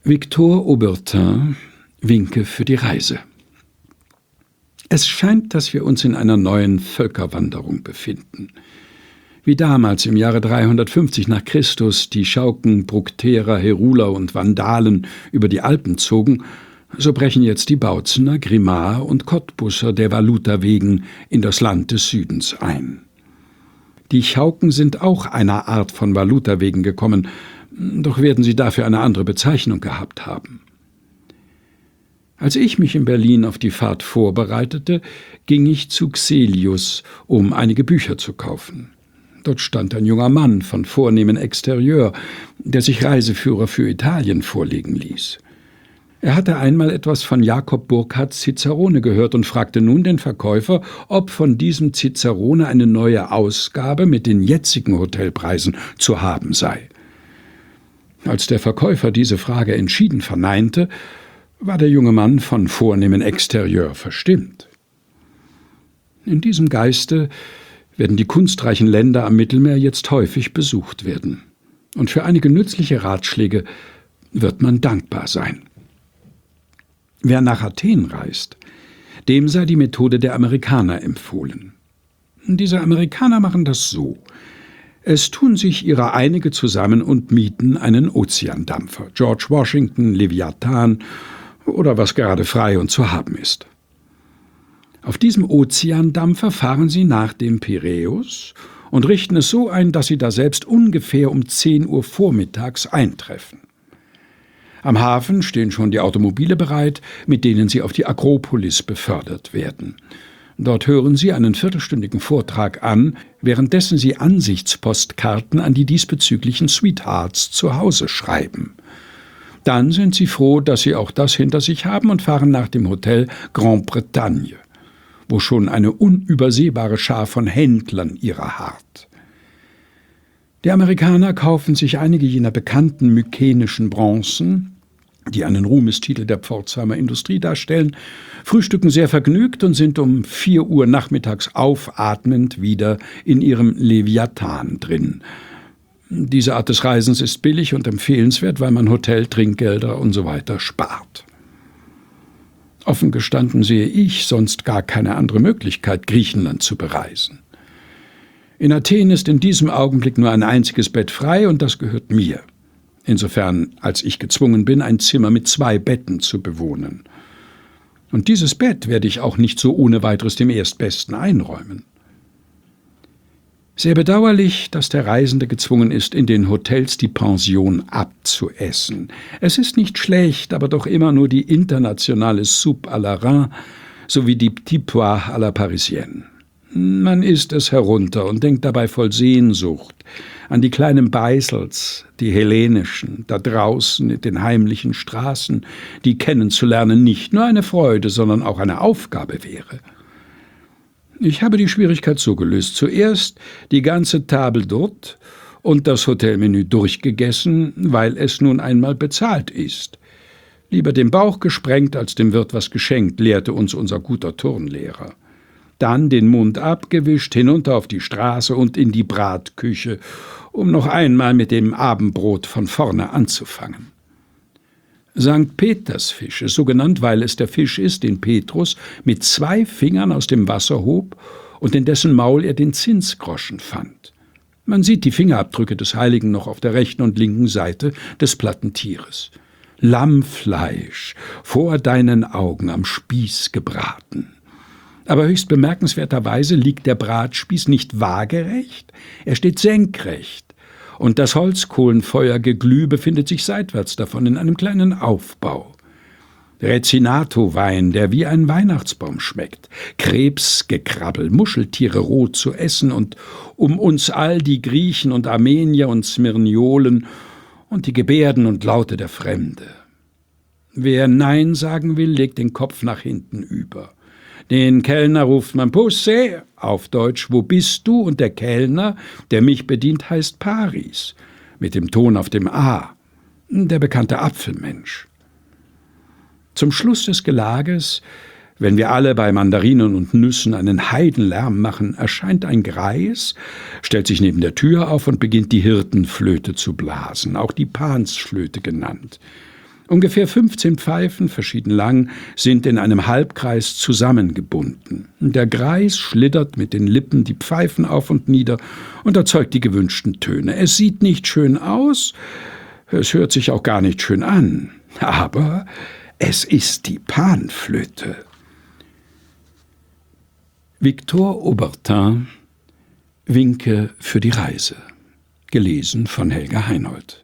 Victor Aubertin, Winke für die Reise. Es scheint, dass wir uns in einer neuen Völkerwanderung befinden. Wie damals im Jahre 350 nach Christus die Schauken, Brukterer, Heruler und Vandalen über die Alpen zogen, so brechen jetzt die Bautzener, Grimar und Cottbusser der Valuta wegen in das Land des Südens ein. Die Chauken sind auch einer Art von Valuta wegen gekommen, doch werden sie dafür eine andere Bezeichnung gehabt haben. Als ich mich in Berlin auf die Fahrt vorbereitete, ging ich zu Xelius, um einige Bücher zu kaufen. Dort stand ein junger Mann von vornehmem Exterieur, der sich Reiseführer für Italien vorlegen ließ. Er hatte einmal etwas von Jakob Burckhardts Cicerone gehört und fragte nun den Verkäufer, ob von diesem Cicerone eine neue Ausgabe mit den jetzigen Hotelpreisen zu haben sei. Als der Verkäufer diese Frage entschieden verneinte, war der junge Mann von vornehmem Exterieur verstimmt. In diesem Geiste werden die kunstreichen Länder am Mittelmeer jetzt häufig besucht werden. Und für einige nützliche Ratschläge wird man dankbar sein. Wer nach Athen reist, dem sei die Methode der Amerikaner empfohlen. Diese Amerikaner machen das so. Es tun sich ihrer einige zusammen und mieten einen Ozeandampfer, George Washington, Leviathan oder was gerade frei und zu haben ist. Auf diesem Ozeandampfer fahren sie nach dem Piräus und richten es so ein, dass sie daselbst ungefähr um 10 Uhr vormittags eintreffen. Am Hafen stehen schon die Automobile bereit, mit denen sie auf die Akropolis befördert werden. Dort hören sie einen viertelstündigen Vortrag an, währenddessen sie Ansichtspostkarten an die diesbezüglichen Sweethearts zu Hause schreiben. Dann sind sie froh, dass sie auch das hinter sich haben und fahren nach dem Hotel Grand Bretagne, wo schon eine unübersehbare Schar von Händlern ihrer harrt. Die Amerikaner kaufen sich einige jener bekannten mykenischen Bronzen, die einen Ruhmestitel der Pforzheimer Industrie darstellen, frühstücken sehr vergnügt und sind um 4 Uhr nachmittags aufatmend wieder in ihrem Leviathan drin. Diese Art des Reisens ist billig und empfehlenswert, weil man Hotel, Trinkgelder usw. spart. Offen gestanden sehe ich sonst gar keine andere Möglichkeit, Griechenland zu bereisen. In Athen ist in diesem Augenblick nur ein einziges Bett frei und das gehört mir. Insofern, als ich gezwungen bin, ein Zimmer mit 2 Betten zu bewohnen. Und dieses Bett werde ich auch nicht so ohne weiteres dem Erstbesten einräumen. Sehr bedauerlich, dass der Reisende gezwungen ist, in den Hotels die Pension abzuessen. Es ist nicht schlecht, aber doch immer nur die internationale Soupe à la Reine sowie die Petits Pois à la Parisienne. Man isst es herunter und denkt dabei voll Sehnsucht an die kleinen Beisels, die hellenischen, da draußen in den heimlichen Straßen, die kennenzulernen nicht nur eine Freude, sondern auch eine Aufgabe wäre. Ich habe die Schwierigkeit so gelöst. Zuerst die ganze Table d'hôte und das Hotelmenü durchgegessen, weil es nun einmal bezahlt ist. Lieber den Bauch gesprengt, als dem Wirt was geschenkt, lehrte uns unser guter Turnlehrer. Dann den Mund abgewischt, hinunter auf die Straße und in die Bratküche, um noch einmal mit dem Abendbrot von vorne anzufangen. St. Petersfische, so genannt, weil es der Fisch ist, den Petrus mit 2 Fingern aus dem Wasser hob und in dessen Maul er den Zinsgroschen fand. Man sieht die Fingerabdrücke des Heiligen noch auf der rechten und linken Seite des platten Tieres. Lammfleisch, vor deinen Augen am Spieß gebraten. Aber höchst bemerkenswerterweise liegt der Bratspieß nicht waagerecht, er steht senkrecht, und das Holzkohlenfeuergeglüh befindet sich seitwärts davon in einem kleinen Aufbau. Rezinato-Wein, der wie ein Weihnachtsbaum schmeckt, Krebsgekrabbel, Muscheltiere roh zu essen und um uns all die Griechen und Armenier und Smyrniolen und die Gebärden und Laute der Fremde. Wer Nein sagen will, legt den Kopf nach hinten über. Den Kellner ruft man Pusse, auf Deutsch, wo bist du? Und der Kellner, der mich bedient, heißt Paris, mit dem Ton auf dem A, der bekannte Apfelmensch. Zum Schluss des Gelages, wenn wir alle bei Mandarinen und Nüssen einen Heidenlärm machen, erscheint ein Greis, stellt sich neben der Tür auf und beginnt die Hirtenflöte zu blasen, auch die Pansflöte genannt. Ungefähr 15 Pfeifen, verschieden lang, sind in einem Halbkreis zusammengebunden. Der Greis schlittert mit den Lippen die Pfeifen auf und nieder und erzeugt die gewünschten Töne. Es sieht nicht schön aus, es hört sich auch gar nicht schön an, aber es ist die Panflöte. Victor Aubertin, Winke für die Reise. Gelesen von Helga Heinold.